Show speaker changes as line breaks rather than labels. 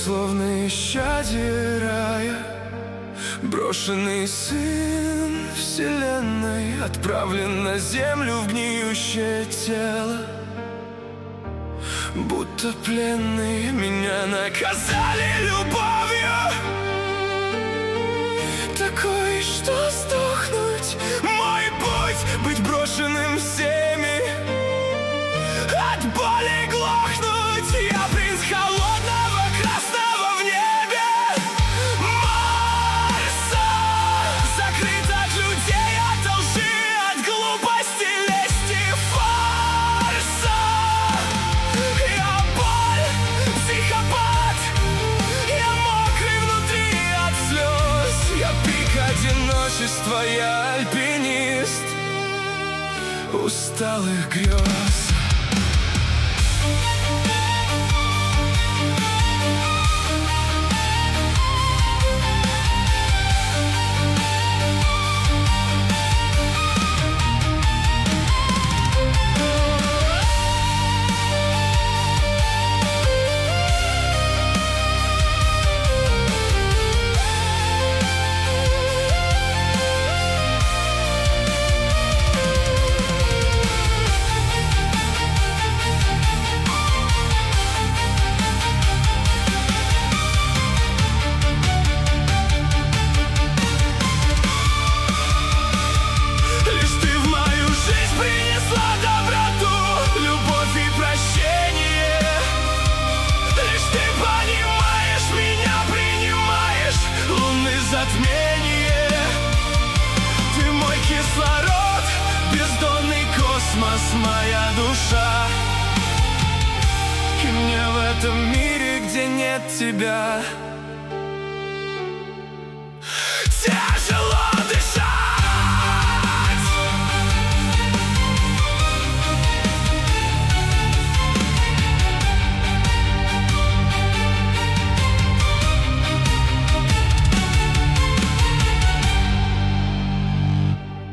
словно исчадие рая, брошенный сын вселенной, отправлен на землю в гниющее тело. Будто пленные меня наказали любовью, такой, что сдохнуть мой путь, быть брошенным всеми, от боли глохнуть. Я принц холодного красного в небе Марса, закрыт от людей, от лжи, от глупости, лести, фарса. Я боль, психопат, я мокрый внутри от слез. Я пик одиночества, я альпинист усталых грез. Затмение. Ты мой кислород, бездонный космос, моя душа. И мне в этом мире, где нет тебя,